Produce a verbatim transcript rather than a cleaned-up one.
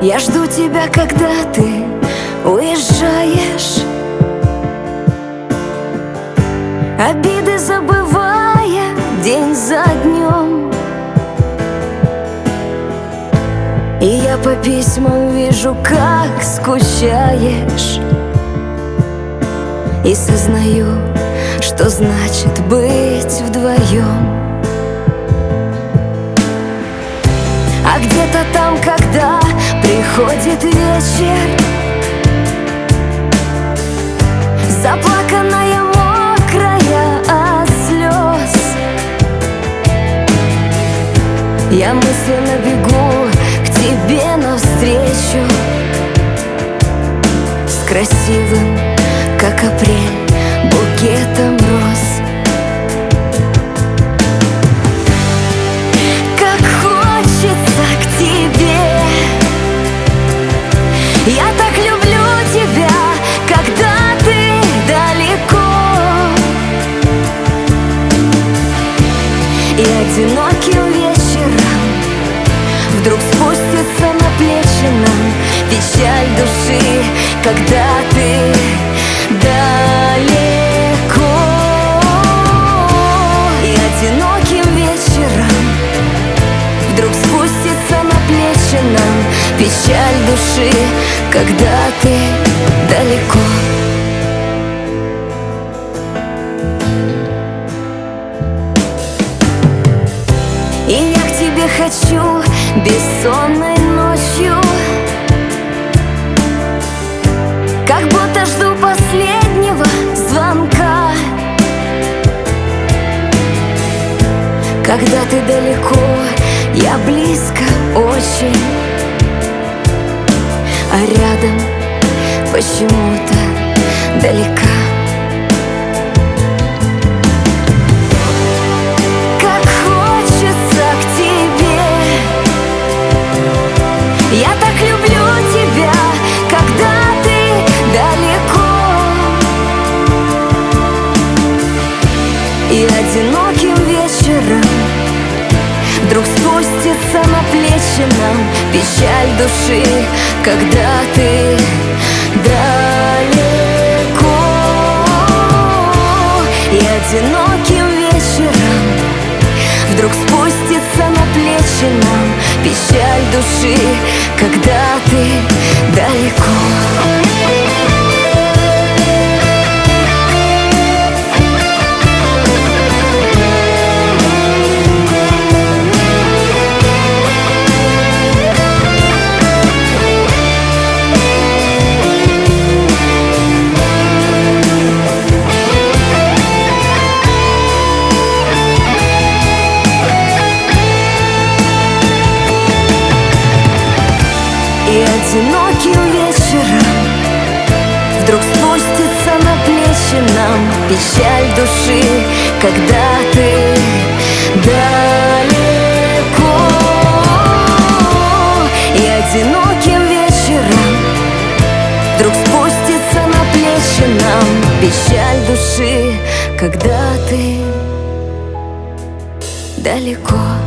Я жду тебя, когда ты уезжаешь, обиды забывая день за днем. И я по письмам вижу, как скучаешь, и сознаю, что значит быть вдвоем. А где-то там, когда приходит вечер, заплаканная, мокрая от слез, я мысленно бегу к тебе навстречу с красивым, как апрель, букетом роз. Я так люблю тебя, когда ты далеко, и одиноким вечером вдруг спустится на плечи нам печаль души, когда ты далеко. И одиноким вечером вдруг спустится на плечи нам печаль души, когда ты далеко. И я к тебе хочу бессонной ночью, как будто жду последнего звонка. Когда ты далеко, я близко очень, а рядом почему-то далека. Как хочется к тебе, я так люблю тебя, когда ты далеко. И одиноким вечером вдруг спустится на плечи нам печаль души, когда ты далеко. И одиноким вечером вдруг спустится на плечи нам печаль души, когда ты далеко. И одиноким вечером вдруг спустится на плечи нам печаль души, когда ты далеко. И одиноким вечером вдруг спустится на плечи нам печаль души, когда ты далеко.